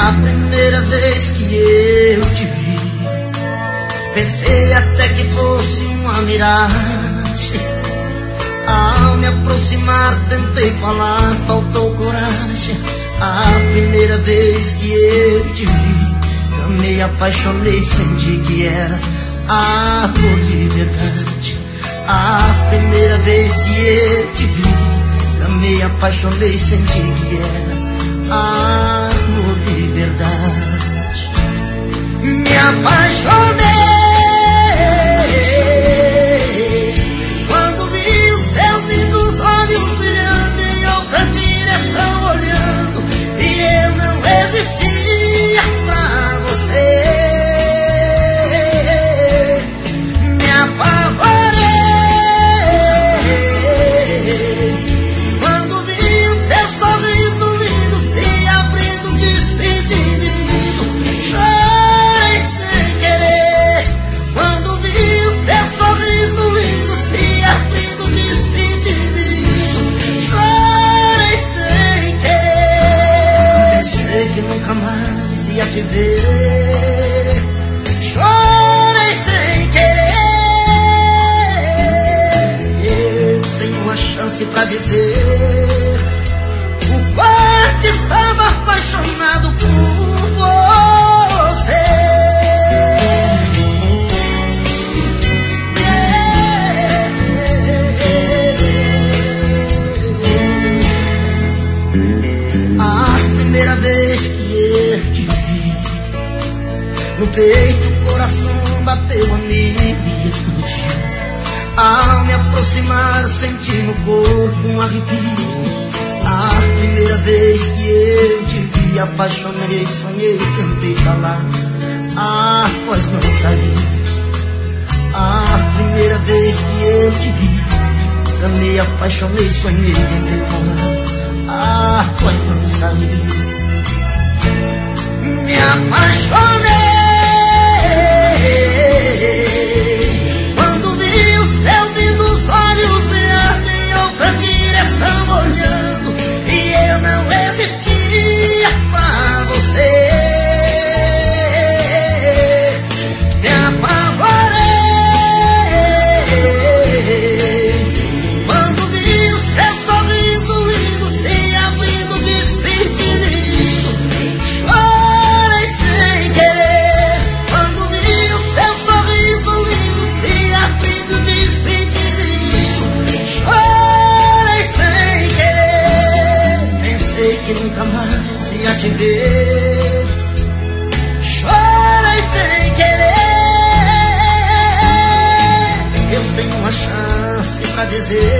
A primeira vez que eu te vi, pensei até que fosse uma miragem. Ao me aproximar tentei falar, faltou coragem. A primeira vez que eu te vi, eu me apaixonei, senti que era amor de verdade. A primeira vez que eu te vi, eu me apaixonei, senti que era amor de verdade. Me apaixonei quando vi os teus lindos olhos brilhando em outra direção olhando, e eu não existia pra você. Me apavorei quando vi o teu sorriso lindo se abrindo, despedindo. Chorei sem querer quando vi o teu sorriso lindo se abrindo, despedindo. Chorei sem querer, pensei que nunca mais ia te ver. Chorei sem querer, eu tenho uma chance pra dizer o quanto estava apaixonado por você. A primeira vez que eu te vi, no peito o coração bateu a mim e explodiu. Ao me aproximar senti no corpo um arrepio. A primeira vez que eu te vi, apaixonei, sonhei, tentei falar, a voz não saiu. A primeira vez que eu te vi, eu me apaixonei, sonhei, tentei falar, a voz não saiu. Me apaixonei quando vi os teus lindos olhos brilhando em outra direção olhando, e eu não existia pra você. Me apavorei quando vi o seu sorriso lindo se abrindo, despedindo. Chorei sem querer quando vi o seu sorriso lindo se abrindo, despedindo. Chorei sem querer, pensei que nunca mais ia te ver. Chorei sem querer, eu tenho uma chance pra dizer